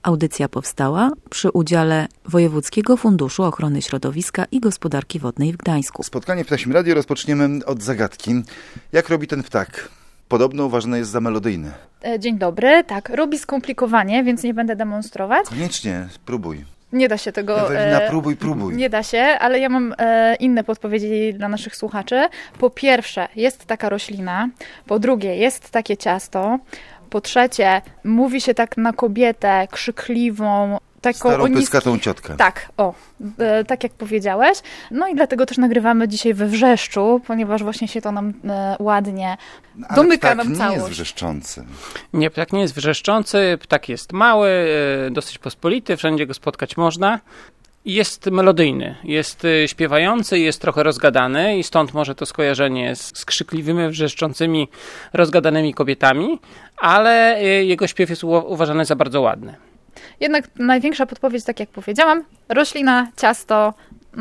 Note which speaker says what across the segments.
Speaker 1: Audycja powstała przy udziale Wojewódzkiego Funduszu Ochrony Środowiska i Gospodarki Wodnej w Gdańsku.
Speaker 2: Spotkanie w Ptasim Radiu rozpoczniemy od zagadki. Jak robi ten ptak? Podobno uważany jest za melodyjny.
Speaker 3: Dzień dobry. Tak, robi skomplikowanie, więc nie będę demonstrować.
Speaker 2: Koniecznie, próbuj.
Speaker 3: Nie da się tego...
Speaker 2: Ewelina, próbuj.
Speaker 3: Nie da się, ale ja mam inne podpowiedzi dla naszych słuchaczy. Po pierwsze, jest taka roślina. Po drugie, jest takie ciasto. Po trzecie, mówi się tak na kobietę krzykliwą, taką
Speaker 2: starą pyskatą ciotkę.
Speaker 3: Tak, tak jak powiedziałeś. No i dlatego też nagrywamy dzisiaj we wrzeszczu, ponieważ właśnie się to nam ładnie domyka nam całość.
Speaker 2: Ptak nie jest wrzeszczący.
Speaker 4: Nie, ptak nie jest wrzeszczący, ptak jest mały, dosyć pospolity, wszędzie go spotkać można. Jest melodyjny, jest śpiewający, jest trochę rozgadany i stąd może to skojarzenie z krzykliwymi, wrzeszczącymi, rozgadanymi kobietami, ale jego śpiew jest uważany za bardzo ładny.
Speaker 3: Jednak największa podpowiedź, tak jak powiedziałam, roślina, ciasto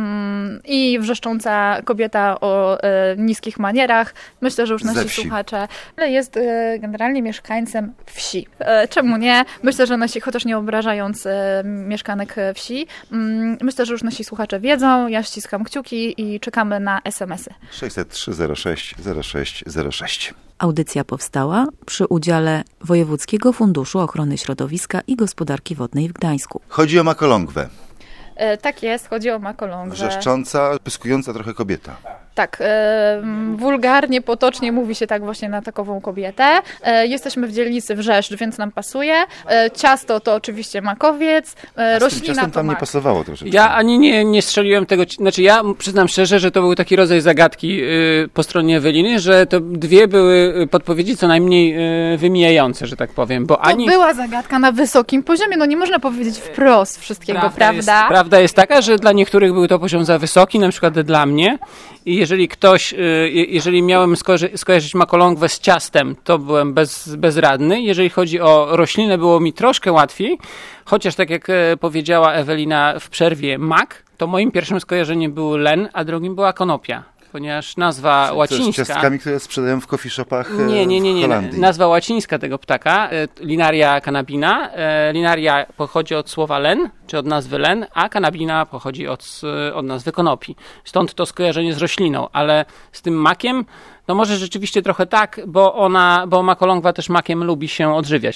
Speaker 3: i wrzeszcząca kobieta o niskich manierach. Myślę, że już nasi słuchacze. Jest generalnie mieszkańcem wsi. Czemu nie? Myślę, że nasi, chociaż nie obrażając mieszkanek wsi, myślę, że już nasi słuchacze wiedzą. Ja ściskam kciuki i czekamy na SMS-y.
Speaker 2: 603 06 06 06.
Speaker 1: Audycja powstała przy udziale Wojewódzkiego Funduszu Ochrony Środowiska i Gospodarki Wodnej w Gdańsku.
Speaker 2: Chodzi o makolągwę.
Speaker 3: Tak jest, chodzi o makolągwę.
Speaker 2: Wrzeszcząca, pyskująca trochę kobieta.
Speaker 3: Tak, wulgarnie, potocznie mówi się tak właśnie na takową kobietę. Jesteśmy w dzielnicy Wrzeszcz, więc nam pasuje. Ciasto to oczywiście makowiec, roślina to
Speaker 2: tam
Speaker 3: mak.
Speaker 2: Nie pasowało troszeczkę.
Speaker 4: Ja ani nie strzeliłem tego, znaczy ja przyznam szczerze, że to był taki rodzaj zagadki po stronie Eweliny, że to dwie były podpowiedzi co najmniej wymijające, że tak powiem. Bo
Speaker 3: To była zagadka na wysokim poziomie, no nie można powiedzieć wprost wszystkiego, prawda?
Speaker 4: Prawda jest taka, że dla niektórych był to poziom za wysoki, na przykład dla mnie. I jeżeli miałem skojarzyć makolągwę z ciastem, to byłem bezradny. Jeżeli chodzi o roślinę, było mi troszkę łatwiej, chociaż tak jak powiedziała Ewelina w przerwie mak, to moim pierwszym skojarzeniem był len, a drugim była konopia. Ponieważ nazwa łacińska...
Speaker 2: Z ciastkami, które sprzedają w coffee shopach w Holandii.
Speaker 4: Nazwa łacińska tego ptaka, Linaria cannabina. Linaria pochodzi od słowa len, czy od nazwy len, a cannabina pochodzi od nazwy konopi. Stąd to skojarzenie z rośliną, ale z tym makiem, no może rzeczywiście trochę tak, bo makolągwa też makiem lubi się odżywiać,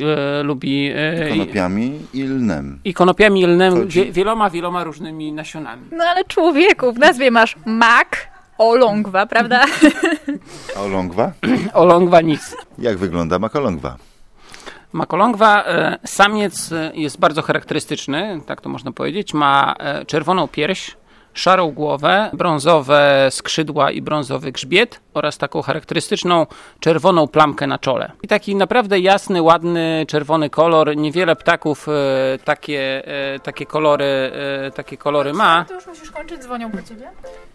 Speaker 4: lubi
Speaker 2: konopiami i lnem.
Speaker 4: I konopiami i lnem, wieloma różnymi nasionami.
Speaker 3: No ale człowieku, w nazwie masz mak, olągwa, prawda?
Speaker 2: A olągwa?
Speaker 4: Olągwa nic.
Speaker 2: Jak wygląda makolągwa?
Speaker 4: Makolągwa, samiec jest bardzo charakterystyczny, tak to można powiedzieć. Ma czerwoną pierś, szarą głowę, brązowe skrzydła i brązowy grzbiet oraz taką charakterystyczną czerwoną plamkę na czole. I taki naprawdę jasny, ładny, czerwony kolor. Niewiele ptaków takie kolory ma.
Speaker 3: To już musisz kończyć, dzwonią po ciebie.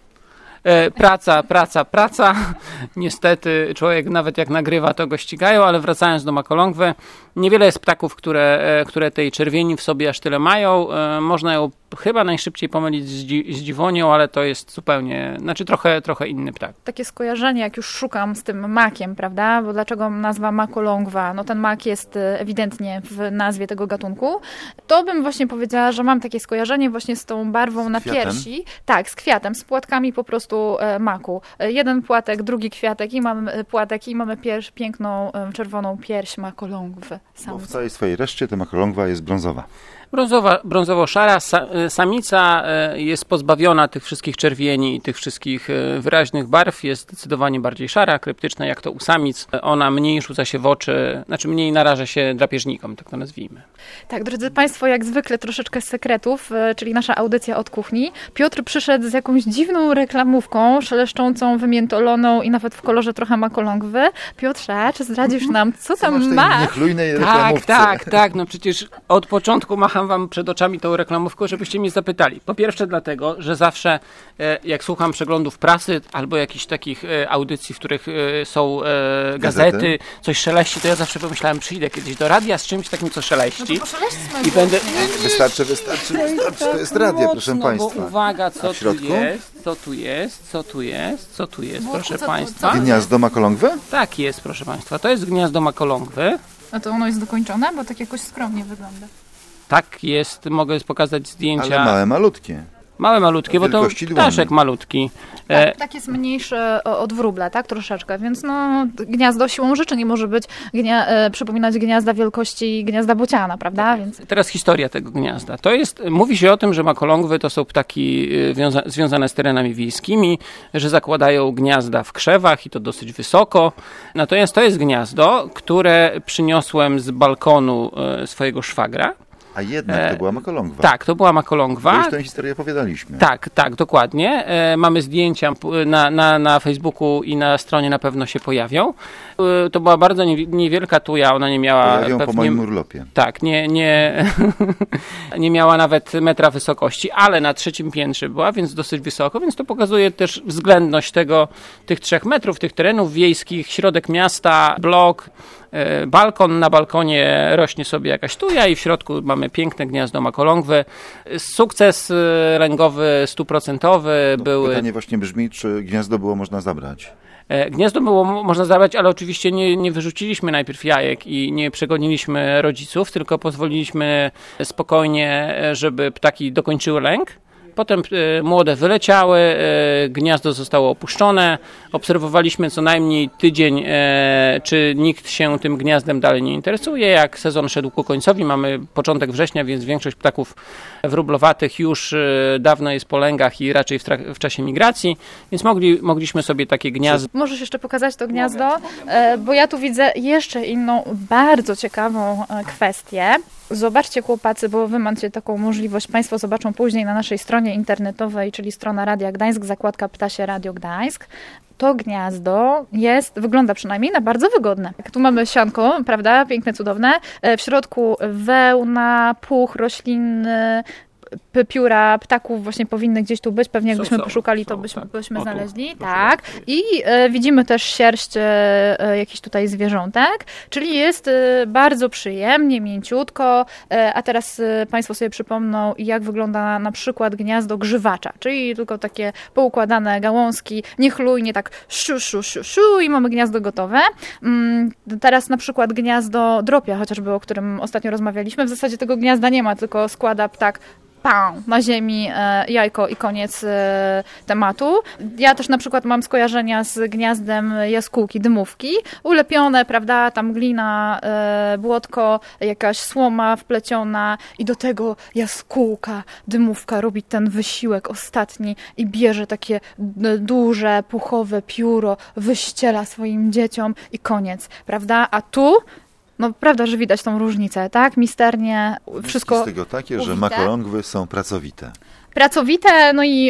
Speaker 4: Praca. Niestety człowiek nawet jak nagrywa, to go ścigają, ale wracając do makolągwy, niewiele jest ptaków, które tej czerwieni w sobie aż tyle mają. Można ją chyba najszybciej pomylić z dziwonią, ale to jest zupełnie, trochę inny ptak.
Speaker 3: Takie skojarzenie, jak już szukam z tym makiem, prawda? Bo dlaczego nazwa makolągwa? No ten mak jest ewidentnie w nazwie tego gatunku. To bym właśnie powiedziała, że mam takie skojarzenie właśnie z tą barwą na piersi. Tak, z kwiatem, z płatkami po prostu maku. Jeden płatek, drugi kwiatek i mamy płatek i mamy piękną czerwoną pierś makolągwy.
Speaker 2: Bo w całej swojej reszcie ta makolągwa jest brązowa.
Speaker 4: Brązowo-szara. Samica jest pozbawiona tych wszystkich czerwieni i tych wszystkich wyraźnych barw. Jest zdecydowanie bardziej szara, kryptyczna jak to u samic. Ona mniej rzuca się w oczy, mniej naraża się drapieżnikom, tak to nazwijmy.
Speaker 3: Tak, drodzy Państwo, jak zwykle troszeczkę sekretów, czyli nasza audycja od kuchni. Piotr przyszedł z jakąś dziwną reklamówką, szeleszczącą, wymiętoloną i nawet w kolorze trochę makolągwy. Piotrze, czy zdradzisz nam, co tam ma?
Speaker 2: Niechlujnej reklamówce.
Speaker 4: Tak, no przecież od początku macham wam przed oczami tą reklamówką, żebyście mnie zapytali. Po pierwsze dlatego, że zawsze jak słucham przeglądów prasy albo jakichś takich audycji, w których są gazety, coś szeleści, to ja zawsze pomyślałem, przyjdę kiedyś do radia z czymś takim, co szeleści.
Speaker 3: No to
Speaker 4: i będę...
Speaker 2: Wystarczy, to jest radio, proszę Państwa.
Speaker 4: Bo uwaga, co tu jest, proszę Państwa.
Speaker 2: Gniazdo makolągwy?
Speaker 4: Tak jest, proszę Państwa, to jest gniazdo makolągwy.
Speaker 3: A to ono jest dokończone, bo tak jakoś skromnie wygląda.
Speaker 4: Tak jest, mogę pokazać zdjęcia.
Speaker 2: Ale malutkie.
Speaker 4: Małe, malutkie, bo to ptaszek malutki.
Speaker 3: Tak jest mniejszy od wróbla, tak? Troszeczkę, więc gniazdo siłą rzeczy nie może być przypominać gniazda wielkości gniazda bociana, prawda? Więc...
Speaker 4: Teraz historia tego gniazda. Mówi się o tym, że makolągwy to są ptaki związane z terenami wiejskimi, że zakładają gniazda w krzewach i to dosyć wysoko. Natomiast to jest gniazdo, które przyniosłem z balkonu swojego szwagra.
Speaker 2: A jednak to była makolągwa.
Speaker 4: Tak, to była makolągwa.
Speaker 2: Bo już tę historię opowiadaliśmy.
Speaker 4: Tak, dokładnie. Mamy zdjęcia na Facebooku i na stronie na pewno się pojawią. To była bardzo niewielka tuja, ona nie miała...
Speaker 2: Pojawią po moim urlopie.
Speaker 4: Tak, nie miała nawet metra wysokości, ale na 3. piętrze była, więc dosyć wysoko, więc to pokazuje też względność tych 3 metrów, tych terenów wiejskich, środek miasta, blok, balkon, na balkonie rośnie sobie jakaś tuja i w środku mamy piękne gniazdo makolągwy. Sukces lęgowy 100%.
Speaker 2: Pytanie właśnie brzmi, czy gniazdo było można zabrać?
Speaker 4: Gniazdo było można zabrać, ale oczywiście nie wyrzuciliśmy najpierw jajek i nie przegoniliśmy rodziców, tylko pozwoliliśmy spokojnie, żeby ptaki dokończyły lęk. Potem młode wyleciały, gniazdo zostało opuszczone. Obserwowaliśmy co najmniej tydzień, czy nikt się tym gniazdem dalej nie interesuje. Jak sezon szedł ku końcowi, mamy początek września, więc większość ptaków wróblowatych już dawno jest po lęgach i raczej w czasie migracji, więc mogliśmy sobie takie gniazdo...
Speaker 3: Możesz jeszcze pokazać to gniazdo? Bo ja tu widzę jeszcze inną, bardzo ciekawą kwestię. Zobaczcie, chłopacy, bo wy macie taką możliwość, Państwo zobaczą później na naszej stronie internetowej, czyli strona Radia Gdańsk, zakładka Ptasie Radio Gdańsk. To gniazdo wygląda przynajmniej na bardzo wygodne. Tu mamy sianko, prawda, piękne, cudowne. W środku wełna, puch roślinny, pióra ptaków właśnie powinny gdzieś tu być. Pewnie jakbyśmy poszukali, to byśmy znaleźli. Tak. I widzimy też sierść jakichś tutaj zwierzątek, czyli jest bardzo przyjemnie, mięciutko. A teraz Państwo sobie przypomną, jak wygląda na przykład gniazdo grzywacza, czyli tylko takie poukładane gałązki, niechlujnie tak szu i mamy gniazdo gotowe. Teraz na przykład gniazdo dropia, chociażby o którym ostatnio rozmawialiśmy. W zasadzie tego gniazda nie ma, tylko składa ptak na ziemi jajko i koniec tematu. Ja też na przykład mam skojarzenia z gniazdem jaskółki, dymówki, ulepione, prawda, tam glina, błotko, jakaś słoma wpleciona i do tego jaskółka, dymówka robi ten wysiłek ostatni i bierze takie duże, puchowe pióro, wyściela swoim dzieciom i koniec, prawda, a tu prawda, że widać tą różnicę, tak? Misternie wszystko.
Speaker 2: Z tego takie, że makolągwy są pracowite.
Speaker 3: Pracowite, i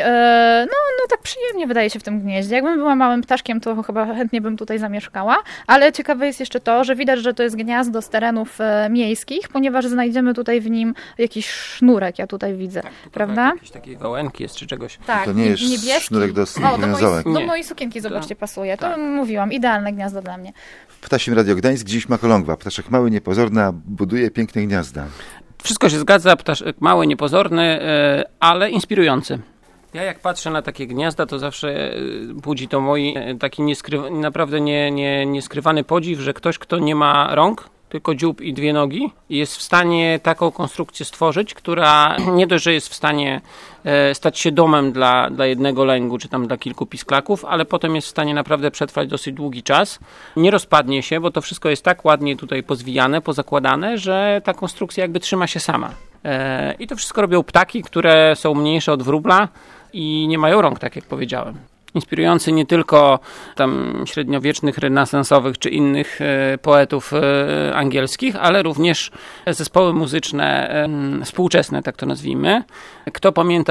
Speaker 3: tak przyjemnie wydaje się w tym gnieździe. Jakbym była małym ptaszkiem, to chyba chętnie bym tutaj zamieszkała, ale ciekawe jest jeszcze to, że widać, że to jest gniazdo z terenów miejskich, ponieważ znajdziemy tutaj w nim jakiś sznurek, ja tutaj widzę, prawda?
Speaker 4: Jakieś takie wałęki jest czy czegoś.
Speaker 3: Tak,
Speaker 2: to nie jest niebieski. Sznurek do wiązałek.
Speaker 3: Do mojej sukienki, zobaczcie, pasuje. To mówiłam, idealne gniazdo dla mnie.
Speaker 2: W Ptasim Radio Gdańsk dziś makolągwa. Ptaszek mały, niepozorny, a buduje piękne gniazda.
Speaker 4: Wszystko się zgadza, ptaszek mały, niepozorny, ale inspirujący. Ja jak patrzę na takie gniazda, to zawsze budzi to mój taki naprawdę nieskrywany podziw, że ktoś, kto nie ma rąk, tylko dziób i 2 nogi, jest w stanie taką konstrukcję stworzyć, która nie dość, że jest w stanie stać się domem dla jednego lęgu, czy tam dla kilku pisklaków, ale potem jest w stanie naprawdę przetrwać dosyć długi czas. Nie rozpadnie się, bo to wszystko jest tak ładnie tutaj pozwijane, pozakładane, że ta konstrukcja jakby trzyma się sama. I to wszystko robią ptaki, które są mniejsze od wróbla i nie mają rąk, tak jak powiedziałem. Inspirujący nie tylko tam średniowiecznych, renesansowych czy innych poetów angielskich, ale również zespoły muzyczne współczesne, tak to nazwijmy. Kto pamięta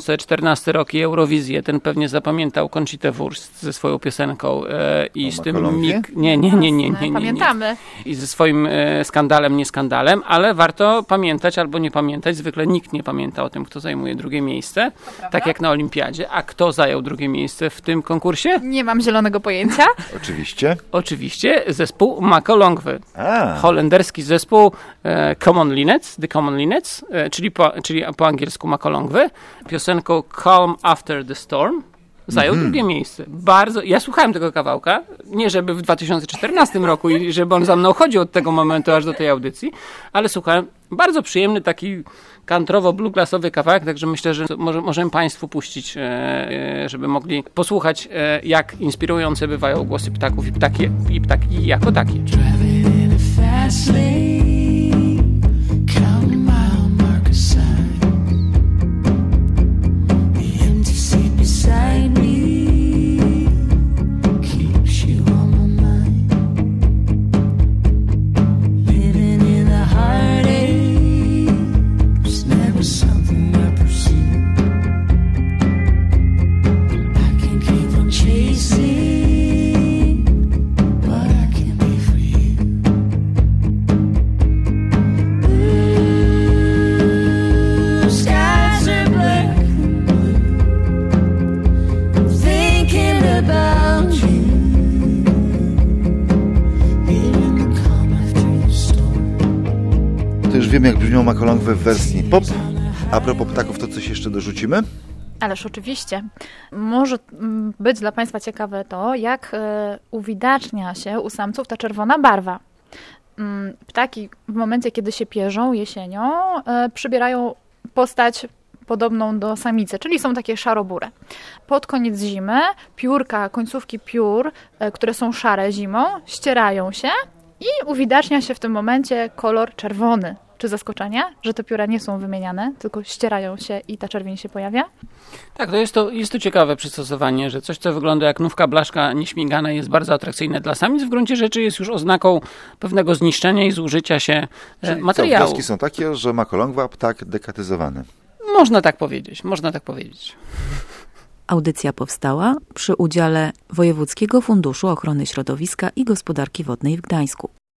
Speaker 4: 2014 rok i Eurowizję, ten pewnie zapamiętał Conchitę Wurst ze swoją piosenką i z tym Nie.
Speaker 3: Pamiętamy.
Speaker 4: I ze swoim skandalem, nie skandalem, ale warto pamiętać albo nie pamiętać. Zwykle nikt nie pamięta o tym, kto zajmuje 2 miejsce, tak jak na Olimpiadzie. A kto zajął 2 miejsce w tym konkursie?
Speaker 3: Nie mam zielonego pojęcia.
Speaker 2: Oczywiście,
Speaker 4: zespół Makolągwy. Holenderski zespół Common Linnets, The Common Linnets, czyli po angielsku Makolągwy. Piosenką Calm After the Storm zajął drugie miejsce. Bardzo. Ja słuchałem tego kawałka, nie żeby w 2014 roku i żeby on za mną chodził od tego momentu aż do tej audycji, ale słuchałem. Bardzo przyjemny, taki countrywo-bluegrasowy kawałek, także myślę, że możemy Państwu puścić, żeby mogli posłuchać, jak inspirujące bywają głosy ptaków i ptaki jako takie.
Speaker 2: Wiemy, jak brzmią makolągwy w wersji pop. A propos ptaków, to coś jeszcze dorzucimy?
Speaker 3: Ależ oczywiście. Może być dla Państwa ciekawe to, jak uwidacznia się u samców ta czerwona barwa. Ptaki w momencie, kiedy się pierzą jesienią, przybierają postać podobną do samicy, czyli są takie szarobure. Pod koniec zimy piórka, końcówki piór, które są szare zimą, ścierają się i uwidacznia się w tym momencie kolor czerwony. Czy zaskoczenie, że te pióra nie są wymieniane, tylko ścierają się i ta czerwień się pojawia?
Speaker 4: Tak, jest to ciekawe przystosowanie, że coś, co wygląda jak nówka blaszka nieśmigana, jest bardzo atrakcyjne dla samic. W gruncie rzeczy jest już oznaką pewnego zniszczenia i zużycia się materiału.
Speaker 2: Wnioski są takie, że makolągwa ptak dekatyzowany.
Speaker 4: Można tak powiedzieć.
Speaker 1: Audycja powstała przy udziale Wojewódzkiego Funduszu Ochrony Środowiska i Gospodarki Wodnej w Gdańsku.